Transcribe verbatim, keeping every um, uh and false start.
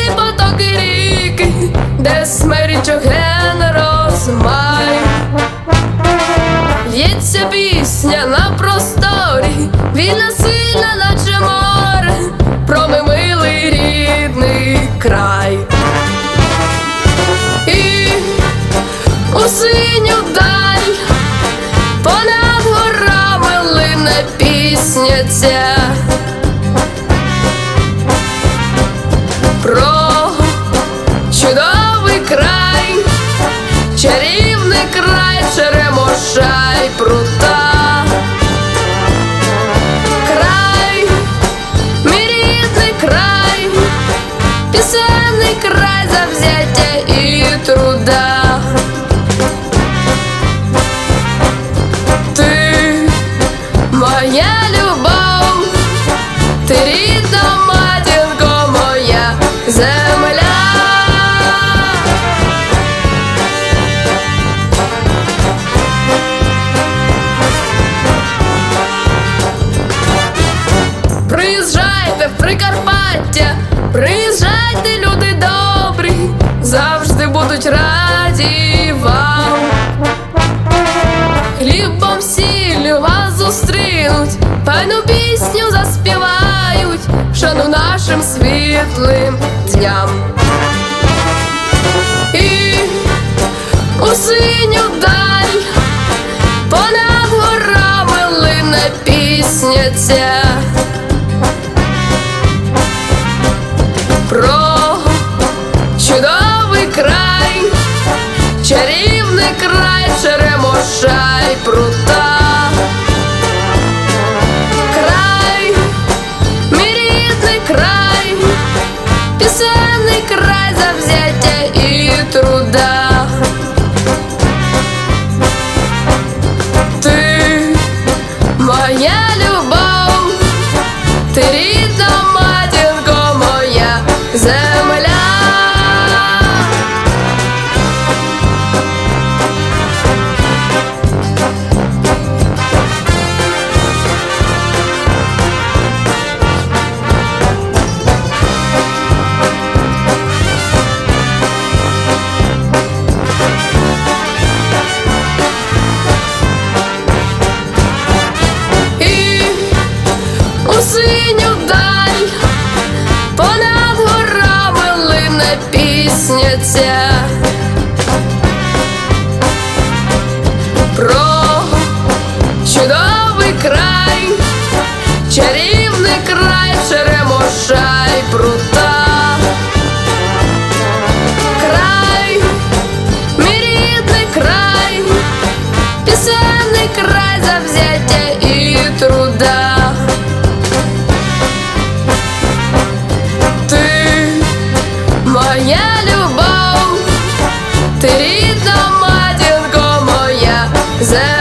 всі потоки ріки, де смерічок ген розмай. Лється пісня на просторі, вільна, сильна, наче море, про мій милий рідний край. І у синю даль понад горами лине пісня ця про чудовий край, чарівний край Черемоша й прута. Край, мій рідний край, пісенний край завзяття і труда. Ти моя любов, ти рідна матінко моя земля. Приїжджайте в Прикарпаття, приїжджайте, люди добрі, завжди будуть раді вам. Хлібом, сіллю вас зустрінуть, файну пісню заспівають в шану нашим світлим дням. І у синю даль понад горами лине пісня ця про чудовий край, чарівний край Черемоша й прута. Край, мій рідний край, пісенний край завзяття і труда. Ти моя любов, ти рідна матінко моя земля. І у синю даль понад горами лине пісня ця про чудовий край, чарівний край Черемоша й прута. Край, мій рідний край, пісенний край завзяття і труда. Ти моя любов, ти рідна матінко моя земля.